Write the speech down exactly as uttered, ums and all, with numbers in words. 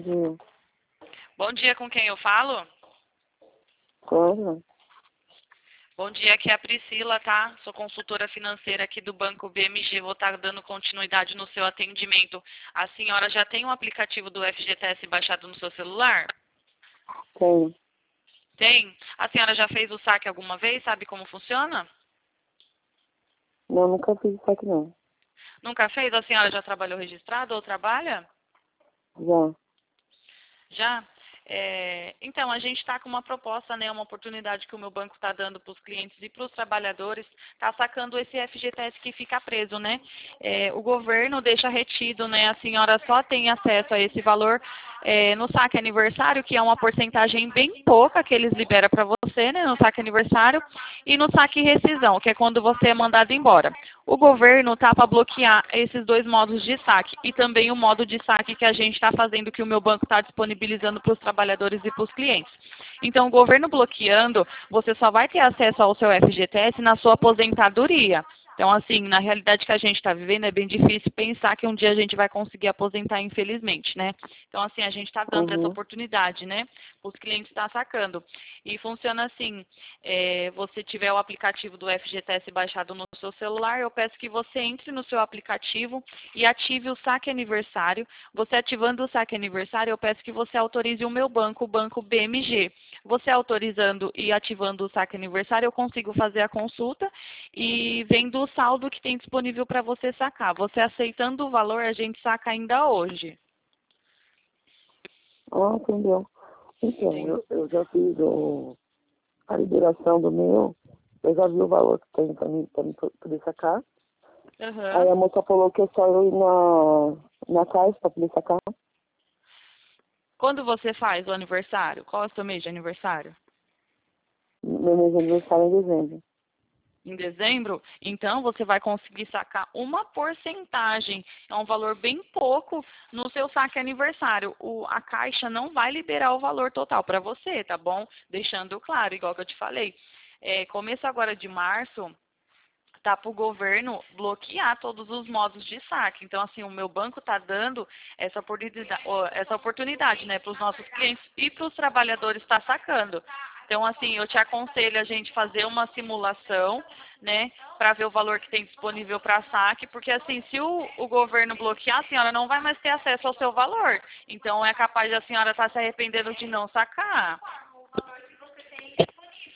dia. Bom dia, com quem eu falo? Como? Bom dia, aqui é a Priscila, tá? Sou consultora financeira aqui do Banco B M G. Vou estar dando continuidade no seu atendimento. A senhora já tem um aplicativo do F G T S baixado no seu celular? Tem. Tem? A senhora já fez o saque alguma vez? Sabe como funciona? Não, nunca fiz isso aqui não. Nunca fez? A senhora já trabalhou registrado ou trabalha? Já. Já? É, então, a gente está com uma proposta, né, uma oportunidade que o meu banco está dando para os clientes e para os trabalhadores, está sacando esse F G T S que fica preso, né? É, o governo deixa retido, né? A senhora só tem acesso a esse valor é, no saque aniversário, que é uma porcentagem bem pouca que eles liberam para você, né, no saque aniversário, e no saque rescisão, que é quando você é mandado embora. O governo está para bloquear esses dois modos de saque e também o modo de saque que a gente está fazendo, que o meu banco está disponibilizando para os trabalhadores e para os clientes. Então, o governo bloqueando, você só vai ter acesso ao seu F G T S na sua aposentadoria. Então, assim, na realidade que a gente está vivendo, é bem difícil pensar que um dia a gente vai conseguir aposentar, infelizmente, né? Então, assim, a gente está dando essa Uhum. oportunidade, né? Os clientes estão sacando. E funciona assim, é, você tiver o aplicativo do F G T S baixado no seu celular, eu peço que você entre no seu aplicativo e ative o saque aniversário. Você ativando o saque aniversário, eu peço que você autorize o meu banco, o banco B M G. Você autorizando e ativando o saque aniversário, eu consigo fazer a consulta e vendo o saldo que tem disponível para você sacar. Você aceitando o valor, a gente saca ainda hoje. Ah, entendeu. Então, Sim. eu, eu já fiz o, a liberação do meu, eu já vi o valor que tem pra mim, pra mim poder sacar. Aí Aham. a moça falou que é só eu ir na, na caixa pra poder sacar. Quando você faz o aniversário? Qual é o seu mês de aniversário? Meu mês de aniversário é em dezembro. Em dezembro, então você vai conseguir sacar uma porcentagem, é um valor bem pouco no seu saque aniversário. O, a Caixa não vai liberar o valor total para você, tá bom? Deixando claro, igual que eu te falei. É, começo agora de março, tá para o governo bloquear todos os modos de saque. Então, assim, o meu banco está dando essa oportunidade, essa oportunidade, né, para os nossos clientes e para os trabalhadores estar sacando. Então, assim, eu te aconselho a gente fazer uma simulação, né, para ver o valor que tem disponível para saque, porque, assim, se o, o governo bloquear, a senhora não vai mais ter acesso ao seu valor. Então, é capaz de a senhora estar se arrependendo de não sacar.